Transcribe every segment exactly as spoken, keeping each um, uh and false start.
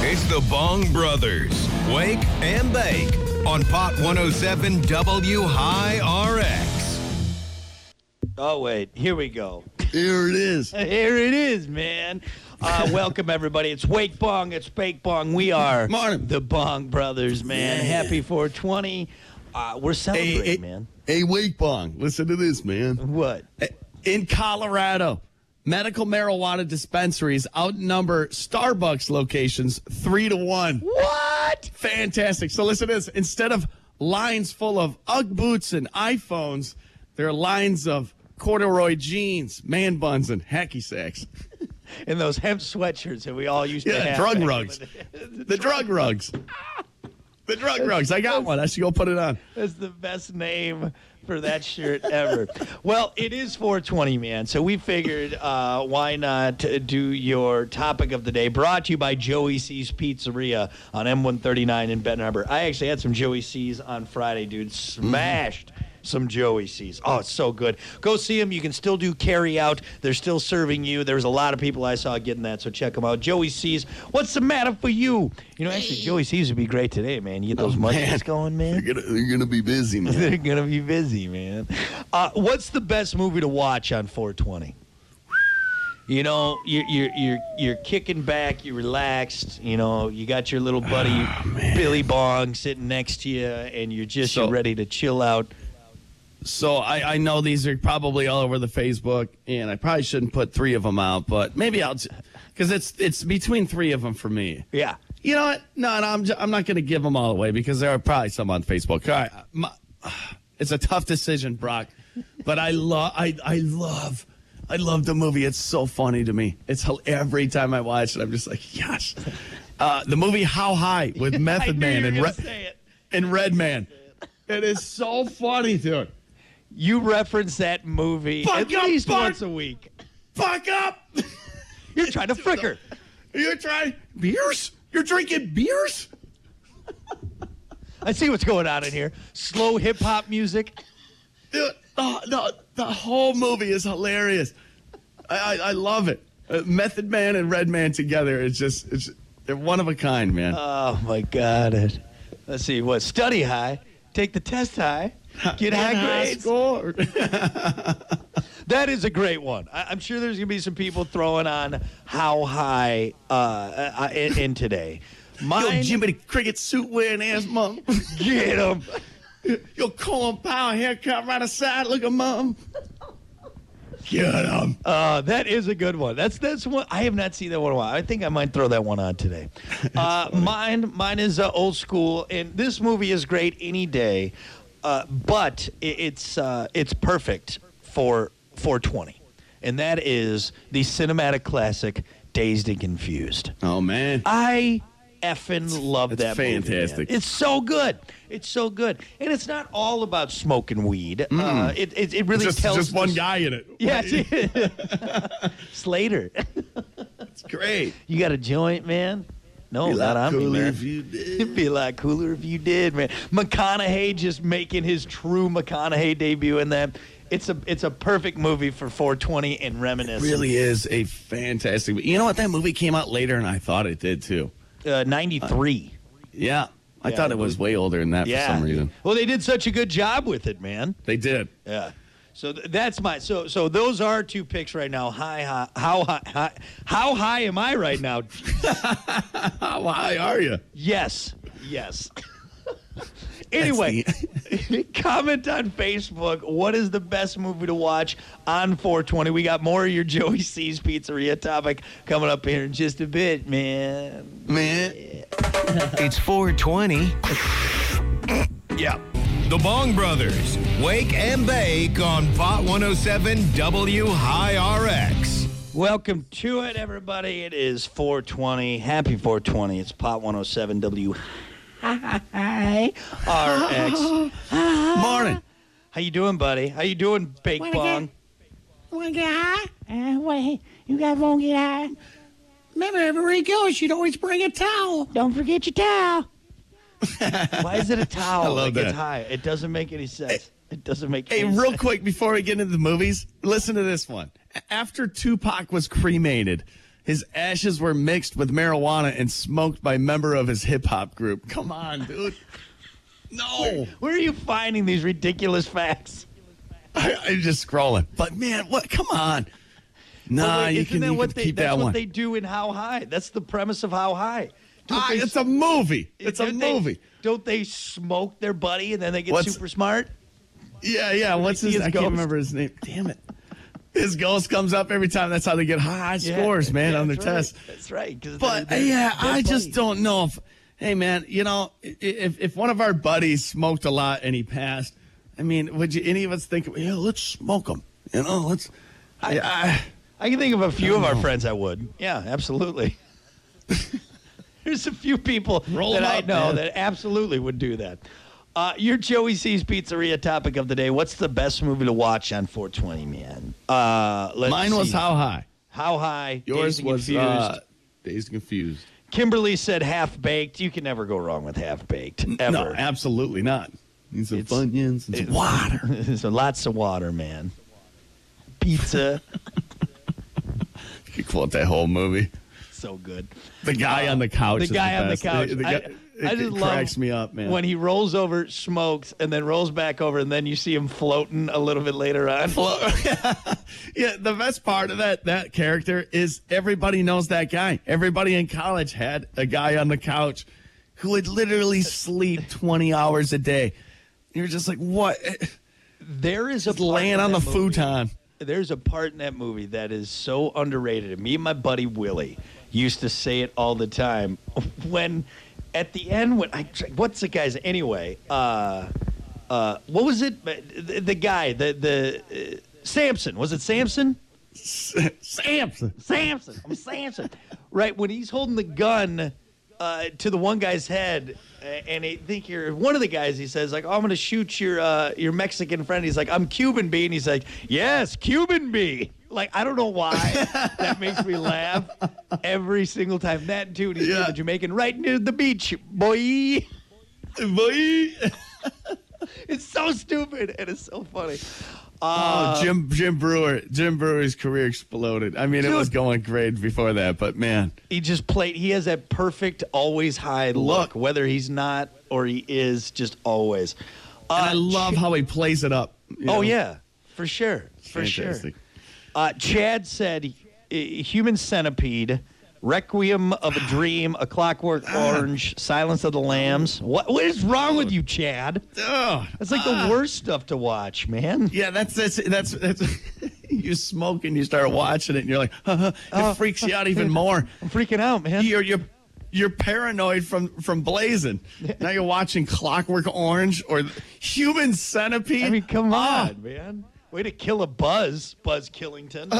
It's the Bong Brothers, Wake and Bake on Pot one oh seven W High R X. Oh, wait. Here we go. Here it is. Here it is, man. Uh, welcome, everybody. It's Wake Bong. It's Bake Bong. We are Morning. the Bong Brothers, man. Yeah. Happy four twenty. Uh, we're celebrating, hey, man. Hey, Wake Bong, listen to this, man. What? In Colorado, medical marijuana dispensaries outnumber Starbucks locations three to one. What? Fantastic. So listen to this. Instead of lines full of Ugg boots and iPhones, there are lines of corduroy jeans, man buns, and hacky sacks. And those hemp sweatshirts that we all used to Yeah, have. drug rugs. The drug rugs. The drug rugs. I got one. I should go put it on. That's the best name for that shirt ever. Well, it is four twenty, man. So we figured uh, why not do your topic of the day, brought to you by Joey C's Pizzeria on M one thirty-nine in Benton Harbor. I actually had some Joey C's on Friday, dude. Smashed. Mm-hmm. Some Joey C's. Oh, it's so good. Go see them. You can still do carry out. They're still serving you. There's a lot of people I saw getting that, so check them out. Joey C's. What's the matter for you? You know, actually, Joey C's would be great today, man. You get those Oh, munchies going, man. They're gonna, they're gonna be busy, man. They're gonna be busy, man. Uh, what's the best movie to watch on four twenty? You know, you're you're you're you're kicking back, you're relaxed. You know, you got your little buddy Oh, Billy Bong sitting next to you, and you're just So- you're ready to chill out. So I, I know these are probably all over the Facebook, and I probably shouldn't put three of them out, but maybe I'll, because it's it's between three of them for me. Yeah. You know what? No, no, I'm j- I'm not going to give them all away because there are probably some on Facebook. All right, my, it's a tough decision, Brock, but I love I I love I love the movie. It's so funny to me. It's hel- every time I watch it, I'm just like, yes. Uh, the movie How High with Method Man and Re- say it. and Redman. It is so funny, dude. You reference that movie Fuck at up, least Bart. once a week. Fuck up. You're trying to fricker. You're trying beers? You're drinking beers? I see what's going on in here. Slow hip hop music. Dude, oh, no, the whole movie is hilarious. I, I, I love it. Uh, Method Man and Redman together, it's just, it's they're one of a kind, man. Oh my God! Let's see what study high, take the test high, get high grades. Score. That is a great one. I, I'm sure there's gonna be some people throwing on How High uh, uh, in, in today. Mine, Yo, Jimmy the Cricket suit wearing ass mom. get him. Yo, Colin Powell haircut right aside. Look at mom. Get him. Uh, that is a good one. That's that's one. I have not seen that one in a while. I think I might throw that one on today. Uh, mine mine is uh, old school, and this movie is great any day, uh, but it, it's uh, it's perfect for four twenty, and that is the cinematic classic Dazed and Confused. Oh, man. I effing love it's that movie, man. fantastic. It's so good. It's so good, and it's not all about smoking weed. Uh, it, it it really just, tells just one the- guy in it. Yeah, Slater. It's great. You got a joint, man? No, Be not like on me, cooler man. if you did. It'd be a lot cooler if you did, man. McConaughey just making his true McConaughey debut in that. It's a it's a perfect movie for four twenty and reminiscing. Really is a fantastic. You know what? That movie came out later than I thought it did too. Uh, ninety-three. Yeah, I Yeah, thought it was way older than that Yeah. for some reason. Well, they did such a good job with it, man. They did. Yeah. So th- that's my so so those are two picks right now. High, high how high, high how high am I right now? How high are you? Yes. Yes. Anyway, comment on Facebook. What is the best movie to watch on four twenty? We got more of your Joey C's Pizzeria topic coming up here in just a bit, man. Man. It's four twenty. Yeah. The Bong Brothers, Wake and Bake on Pot one oh seven W High R X. Welcome to it, everybody. It is four twenty. Happy four twenty. It's Pot one oh seven W High R X. Morning. How you doing, buddy? How you doing, Bake Wanna Bong? get- Want to get high? Uh, wait, you guys won't get high. Remember, everywhere you go, you should always bring a towel. Don't forget your towel. Why is it a towel I love that gets that. high? It doesn't make any sense. It doesn't make Hey, any real sense. quick before we get into the movies, listen to this one. After Tupac was cremated, his ashes were mixed with marijuana and smoked by a member of his hip hop group. Come on, dude. No. Where, where are you finding these ridiculous facts? I, I'm just scrolling. But man, what? Come on. Nah, Well, wait, you isn't can, that you what can they, keep that's that what one. they do in How High. That's the premise of How High. Don't Ah, they- it's a movie. It's a don't they- movie. Don't they smoke their buddy and then they get What's- super smart? Yeah, yeah. What's see his? his I ghost? can't remember his name. Damn it. His ghost comes up every time. That's how they get high Yeah, scores, man, yeah, on their that's right. test. That's right. 'cause But they're- they're- yeah, they're I just buddies. don't know if. Hey, man, you know, i- if if one of our buddies smoked a lot and he passed, I mean, would you any of us think, yeah, let's smoke him? You know, let's. I, I, I can think of a few of our know. friends I would. Yeah, absolutely. There's a few people Roll that 'em I up, know man. that absolutely would do that. Uh, your Joey C's Pizzeria topic of the day. What's the best movie to watch on four twenty, man? Uh, let's mine was see. How High. How High? Yours Dazed and was Confused. uh, Dazed and Confused. Kimberly said Half Baked. You can never go wrong with Half Baked, ever. No, absolutely not. Need some It's- Funyuns and some water. so lots of water, man. Pizza. You could quote that whole movie. So good. The guy on the couch. The is guy on the best. couch. The I, guy- I it, just it love cracks me up, man. when he rolls over, smokes, and then rolls back over, and then you see him floating a little bit later on. Yeah, the best part of that that character is everybody knows that guy. Everybody in college had a guy on the couch who would literally sleep twenty hours a day. You're just like, what? There is a Just part laying in on the that movie- futon. There's a part in that movie that is so underrated. And me and my buddy Willie used to say it all the time. When at the end, when I what's the guy's anyway? Uh, uh, what was it? The, the guy, the the uh, Samson. Was it Samson? Samson. Samson. I'm Samson. Right when he's holding the gun uh, to the one guy's head, uh, and I think you're one of the guys. He says like, oh, "I'm going to shoot your uh, your Mexican friend." He's like, "I'm Cuban B," and he's like, "Yes, Cuban B." Like I don't know why that makes me laugh every single time. That dude, he's Yeah. the Jamaican right near the beach, boy. Boy. It's so stupid and it's so funny. Oh, Jim Jim Brewer. Jim Brewer's career exploded. I mean, it Dude. was going great before that, but man. He just played. He has that perfect, always high look, Look. whether he's not or he is, just always. Uh, And I love Ch- how he plays it up. you Oh know? yeah, for sure, for Fantastic. sure. Uh, Chad said, uh, "Human Centipede, Requiem of a Dream, A Clockwork Orange, Silence of the Lambs." What what is wrong with you, Chad? Ugh. That's like the worst stuff to watch, man. Yeah, that's that's that's, that's you smoke and you start watching it and you're like, it Oh. freaks you out even more. I'm freaking out, man. You're you're you're paranoid from from Blazing. Now you're watching Clockwork Orange or Human Centipede. I mean, come Ah. on, man. Way to kill a Buzz, Buzz Killington.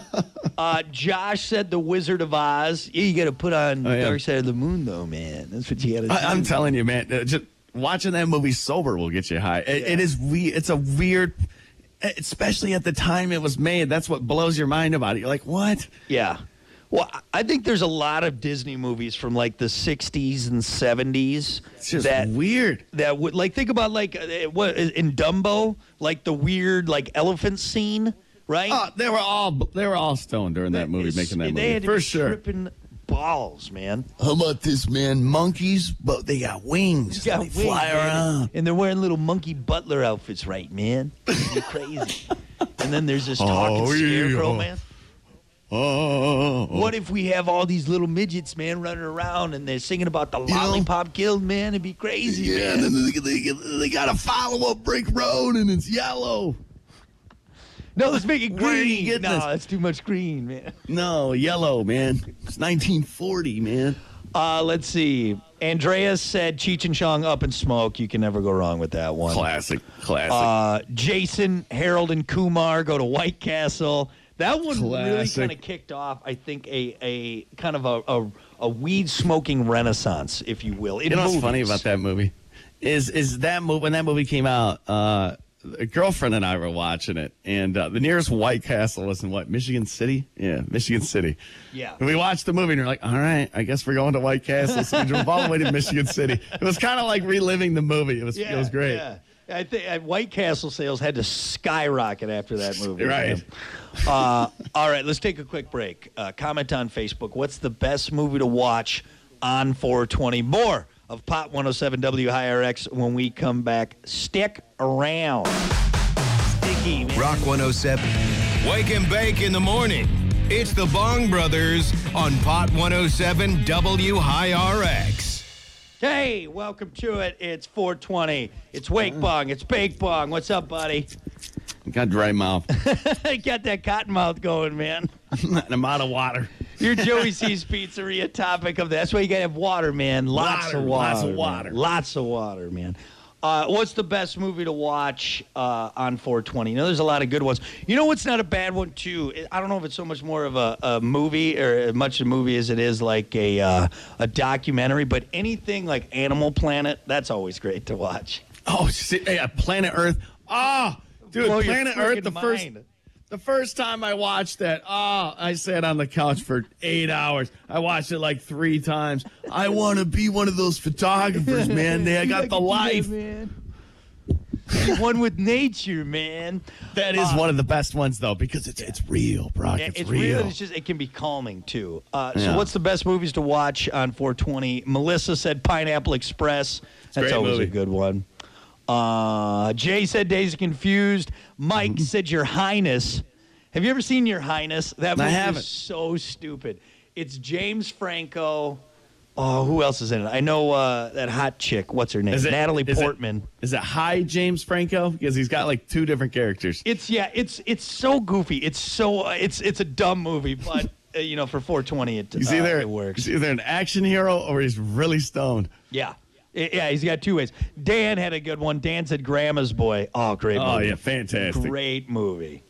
uh, Josh said The Wizard of Oz. Yeah, you got to put on Oh, yeah. Dark Side of the Moon, though, man. That's what you got to do. I, I'm telling you, man. uh, Just watching that movie sober will get you high. It, it is we. It's a weird, especially at the time it was made. That's what blows your mind about it. You're like, what? Yeah. Well, I- I think there's a lot of Disney movies from like the sixties and seventies It's just that weird. that would like think about like uh, what in Dumbo, like the weird like elephant scene, right? Oh, they were all they were all stoned during that movie, It's- making that they movie had to for be sure. tripping balls, man. How about this, man? Monkeys, but they got wings. Yeah, they wait, fly man. around. And they're wearing little monkey butler outfits, right, man? You're crazy. And then there's this talking Oh, yeah. scarecrow, man. Oh, What if we have all these little midgets, man, running around and they're singing about the know? lollipop guild, man? It'd be crazy, yeah, man. and then they, they, they got to follow up brick road, and it's yellow. No, let's make it Where are you green. getting No, this? that's too much green, man. No, yellow, man. It's nineteen forty, man. Uh, let's see. Andreas said Cheech and Chong Up in Smoke. You can never go wrong with that one. Classic, classic. Uh, Jason, Harold, and Kumar go to White Castle. That one really Classic. kind of kicked off, I think, a, a kind of a, a, a weed smoking renaissance, if you will. In you know what's movies. funny about that movie? Is is that movie when that movie came out? Uh, a girlfriend and I were watching it, and uh, the nearest White Castle was in what, Michigan City? Yeah, Michigan City. Yeah. And we watched the movie, and we're like, all right, I guess we're going to White Castle. So we drove all the way to Michigan City. It was kind of like reliving the movie. It was Yeah, it was great. Yeah. I think uh, White Castle sales had to skyrocket after that movie. Right. Uh, all right, let's take a quick break. Uh, comment on Facebook. What's the best movie to watch on four twenty? More of Pot one oh seven W High R X when we come back. Stick around. Sticky, man. Rock one oh seven. Wake and bake in the morning. It's the Bong Brothers on Pot one oh seven W High R X. Hey, welcome to it. It's four twenty. It's Wake Bong. It's Bake Bong. What's up, buddy? Got dry mouth. Got that cotton mouth going, man. And I'm out of water. Your Joey C's Pizzeria topic of that. That's why you got to have water, man. Lots Water, of water. lots of water. Man. Lots of water, man. Uh, what's the best movie to watch uh, on four twenty? You know, there's a lot of good ones. You know what's not a bad one, too? I don't know if it's so much more of a, a movie or as much a movie as it is like a uh, a documentary, but anything like Animal Planet, that's always great to watch. Oh, see, hey, Planet Earth. Oh, dude, Blow your Planet Earth, friggin' the first... mind. The first time I watched that, oh, I sat on the couch for eight hours. I watched it like three times. I want to be one of those photographers, man. They got the life. One with nature, man. That is Uh, one of the best ones, though, because it's it's real, Brock. Yeah, it's, it's real. real. and It's just it can be calming too. Uh, so, Yeah. what's the best movies to watch on four twenty? Melissa said Pineapple Express. That's great always movie. a good one. Uh, Jay said Days Confused. Mike Mm-hmm. said Your Highness. Have you ever seen Your Highness? That I movie haven't. is so stupid. It's James Franco. Oh, who else is in it? I know uh, that hot chick. What's her name? Is it- Natalie is it- Portman. Is it High James Franco? Because he's got like two different characters. It's yeah, it's it's so goofy. It's so uh, it's it's a dumb movie, but uh, you know, for four twenty, it He's uh, either it works. he's either an action hero or he's really stoned. Yeah, I- yeah, he's got two ways. Dan had a good one. Dan said Grandma's Boy. Oh, great movie. Oh yeah, fantastic. Great movie.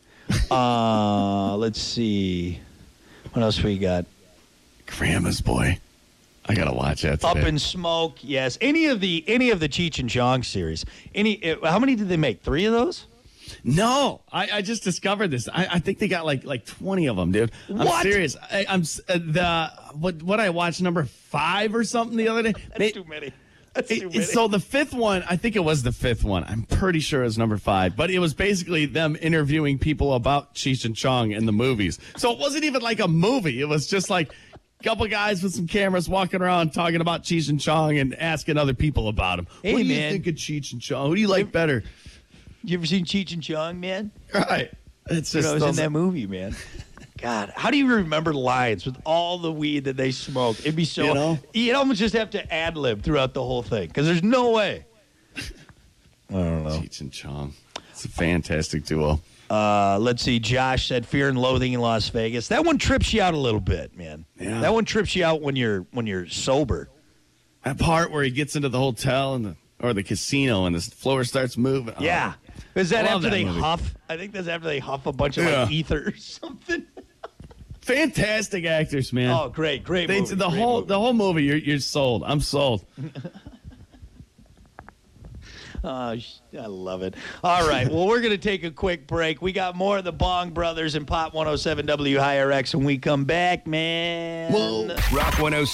uh, let's see, what else we got? Grandma's Boy. I gotta watch that today. Up in Smoke. Yes, any of the any of the Cheech and Chong series. Any? Uh, how many did they make? Three of those? No, I, I just discovered this. I, I think they got like like twenty of them, dude. I'm What? serious. I, I'm s- uh, the what what I watched number five or something the other day. That's They- too many. That's it- too it- many. so the fifth one, I think it was the fifth one. I'm pretty sure it was number five, but it was basically them interviewing people about Cheech and Chong in the movies. So it wasn't even like a movie. It was just like a couple guys with some cameras walking around talking about Cheech and Chong and asking other people about him. Hey, what do you man. think of Cheech and Chong? Who do you like better? You ever seen Cheech and Chong, man? Right. It's You just know, it was in those- that movie, man. God, how do you remember lines with all the weed that they smoke? It'd be so. You know? You'd almost just have to ad lib throughout the whole thing because there's no way. I don't know. Cheech and Chong. It's a fantastic duo. Uh, let's see. Josh said Fear and Loathing in Las Vegas. That one trips you out a little bit, man. Yeah. That one trips you out when you're when you're sober. That part where he gets into the hotel and the or the casino and the floor starts moving. Oh, Yeah. Is that I love after that they movie. huff? I think that's after they huff a bunch of Yeah. like ether or something. fantastic actors, man. Oh, great, great They, movie. the great whole movie. the whole movie, you're you're sold. I'm sold. Oh, sh- I love it. All right. Well, we're going to take a quick break. We got more of the Bong Brothers and Pot one oh seven W High R X when we come back, man. Whoa. Rock one oh